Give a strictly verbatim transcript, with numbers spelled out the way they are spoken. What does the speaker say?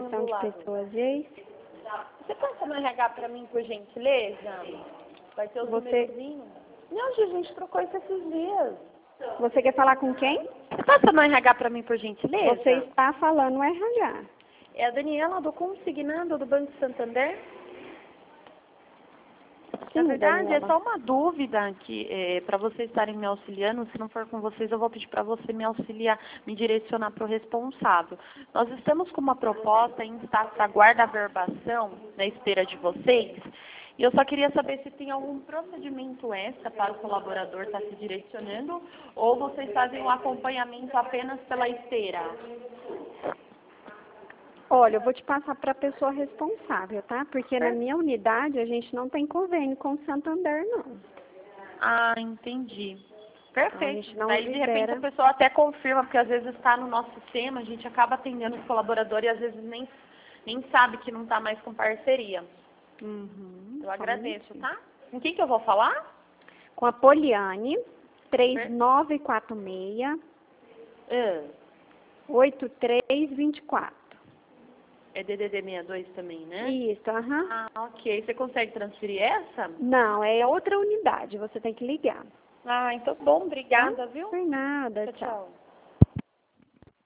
Gestão de pessoas, Jace. Você passa no R H pra mim, por gentileza? Vai ter os Você... numerozinhos? Não, Gi, a gente trocou isso esses dias. Você quer falar com quem? Você passa no R H pra mim, por gentileza? Você está falando no R H. É a Daniela do Consignado do Banco Santander? Sim, Na verdade, Daniela. é só uma dúvida que é, para vocês estarem me auxiliando. Se não for com vocês, eu vou pedir para você me auxiliar, me direcionar para o responsável. Nós estamos com uma proposta em estar para guarda-verbação na esteira de vocês. E eu só queria saber se tem algum procedimento extra para o colaborador estar se direcionando ou vocês fazem um acompanhamento apenas pela esteira. Olha, eu vou te passar para a pessoa responsável, tá? Porque na minha unidade a gente não tem convênio com o Santander, não. Ah, entendi. Perfeito. Não Daí, de libera. repente, a pessoa até confirma, porque às vezes está no nosso sistema, a gente acaba atendendo os colaboradores e às vezes nem, nem sabe que não está mais com parceria. Uhum, eu agradeço, tá? Com quem que eu vou falar? Com a Poliane, três nove quatro seis, Uh, oito três dois quatro. é D D D sessenta e dois também, né? Isso, aham. Ah, ok. Você consegue transferir essa? Não, é outra unidade, você tem que ligar. Ah, então bom. Obrigada, viu? Por nada, Tchau, tchau. tchau.